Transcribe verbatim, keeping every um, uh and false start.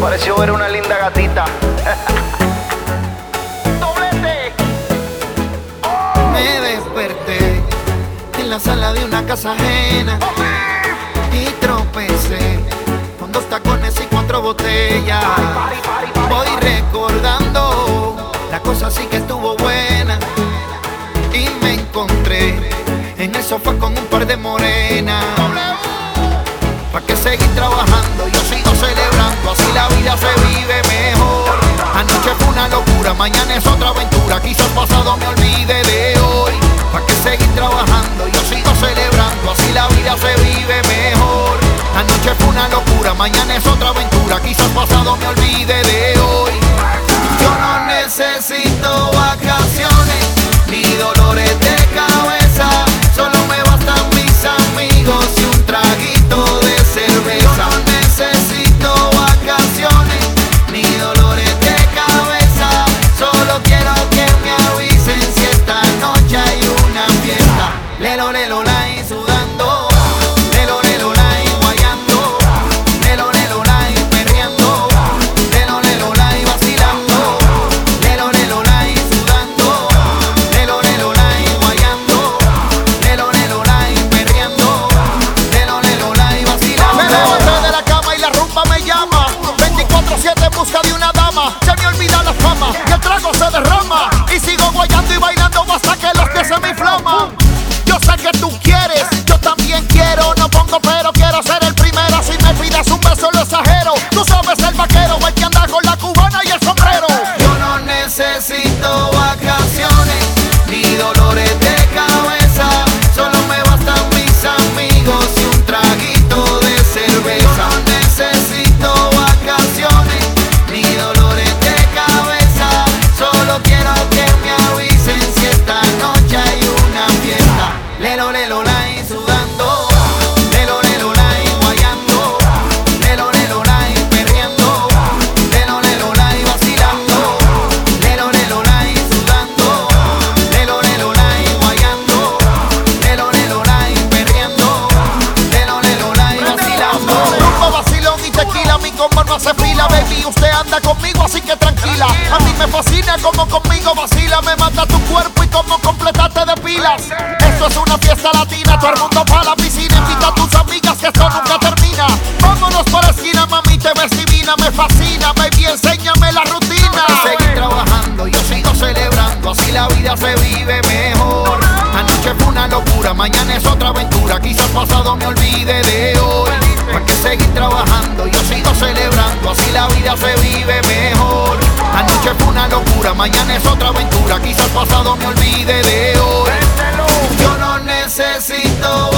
pareció ver una linda gatita. Doblete. Oh. Me desperté en la sala de una casa ajena y tropecé con dos tacones y cuatro botellas. Voy recordando, la cosa sí que estuvo buena, y me encontré en el sofá con un par de morenas. ¿Pa' qué seguir trabajando? Yo sigo celebrando, así la vida se vive mejor. Anoche fue una locura, mañana es otra aventura, quizás pasado me olvide de hoy. ¿Pa' qué seguir trabajando? Yo sigo celebrando, así la vida se vive mejor. Anoche fue una locura, mañana es otra aventura, quizás pasado me olvide de hoy. Yo no necesito vacaciones ni dolores de cabeza, solo me bastan mis amigos y un traguito de cerveza. Yo no necesito vacaciones ni dolores de cabeza, solo quiero que me avisen si esta noche hay una fiesta. Lelo, lelo, lai, sudando. Lelo, lelo, lai, guayando. Lelo, lelo, lai, perreando. Lelo, lelo, lai, vacilando. Lelo, lelo, lai, sudando. Lelo, lelo, lai, guayando. Lelo, lelo, lai, perreando. Lelo, lelo, lai, vacilando. Me levanté de la cama y la rumba me llama. veinticuatro siete en busca de una dama. Se me olvida la fama y el trago se derrama. Y sigo guayando y bailando hasta que los pies se me inflaman. Yo sé que tú quieres, yo también quiero. No pongo pero, quiero ser el primero. Si me pides un beso lo exagero. Tú sabes el vaquero, el que anda con la cubana y el sombrero. Yo no necesito vacaciones ni dolores de cabeza, solo me bastan mis amigos y un traguito de cerveza. Yo no necesito vacaciones ni dolores de cabeza, solo quiero que me avisen si esta noche hay una fiesta. Lelo, lelo, lai, sudando. Lelo, lelo, lai, guayando. Lelo, lelo, lai, perreando. Lelo, lelo, lai, vacilando. Lelo, lelo, lai, sudando. Lelo, lelo, lai, guayando. Lelo, lelo, lai, perreando. Lelo, lelo, lai, vacilando. Rumbo, vacilón y tequila, mi combo no hace fila. Baby, usted anda conmigo, así que tranquila. A mí me fascina como conmigo vacila. Me mata tu cuerpo y como completarte de pilas. Esto es una fiesta latina, todo el mundo pa' la piscina. Invita a tus amigas que esto nunca termina. Vámonos para la esquina, mami, te ves divina. Me fascina, baby, enséñame la rutina. Seguir trabajando, yo sigo celebrando, así la vida se vive mejor. Anoche fue una locura, mañana es otra aventura, quizás pasado me olvide de hoy. ¿Para qué seguir trabajando? Yo sigo celebrando, así la vida se vive mejor. Anoche fue una locura, mañana es otra aventura, quizás pasado me olvide de hoy. Yo no necesito